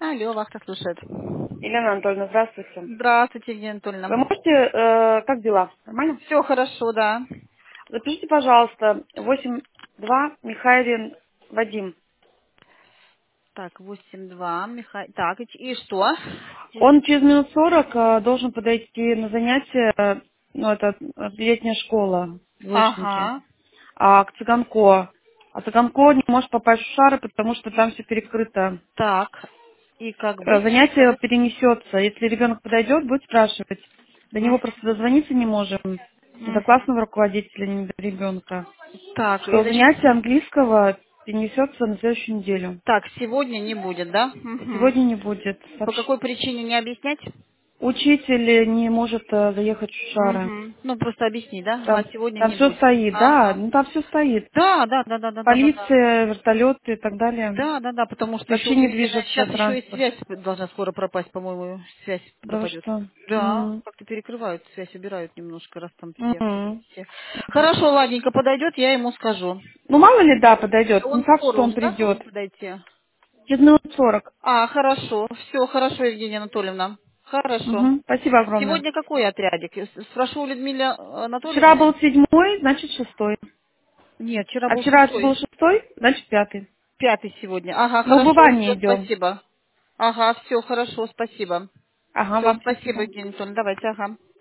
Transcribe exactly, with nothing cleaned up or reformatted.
Алло, Вахта слушает. Елена Анатольевна, здравствуйте. Здравствуйте, Евгения Анатольевна. Вы можете, э, как дела? Нормально? Все хорошо, да. Запишите, пожалуйста, восемь два Михайлин Вадим. Так, восемь два, Михаил. Так, и, ч- и что? Он через минут сорок э, должен подойти на занятие, э, ну, это э, летняя школа, двоечники, Ага. а, к Цыганко. А Цыганко не может попасть в Шары, потому что там все перекрыто. Так, и как Э, быть? Занятие перенесется. Если ребенок подойдет, будет спрашивать. До него М, просто дозвониться не можем. Ни до мгм. классного руководителя, ни до ребенка. Так, и Что значит, занятие английского перенесется на следующую неделю. так, сегодня не будет, да? Мгм. Сегодня не будет. По какой Сообщ- причине не объяснять? Учитель не может э, заехать в Шары. Мгм. Ну, просто объясни, да? А Там, сегодня там не все будет. стоит, да, Ага. ну там все стоит. Да, да, да, да, да, да, да, да. Полиция, вертолеты и так далее. Да, да, да, потому что еще Вообще не удивительно, движется сейчас еще и транспорт. связь должна скоро пропасть, по-моему, связь Да вы пропадет. что? Да, М. как-то перекрывают связь, убирают немножко, раз там все. Мгм. все. Хорошо, ладненько, подойдет, я ему скажу. Ну, мало ли, да, подойдет. Не Он факт, скоро что он уже, да, придет. должен подойти? Через минут сорок. А, хорошо, все, хорошо, Евгения Анатольевна. Хорошо. Мгм. Спасибо огромное. Сегодня какой отрядик? С- Спрошу у Людмилы Вчера был Анатольевны. седьмой, значит шестой. Нет, вчера А был вчера был шестой. шестой, значит пятый. Пятый сегодня. Ага, На хорошо, убывание все, идем. спасибо. Ага, все, хорошо, спасибо. Ага, Все, вам спасибо, спасибо. Евгения Анатольевна. Давайте, ага.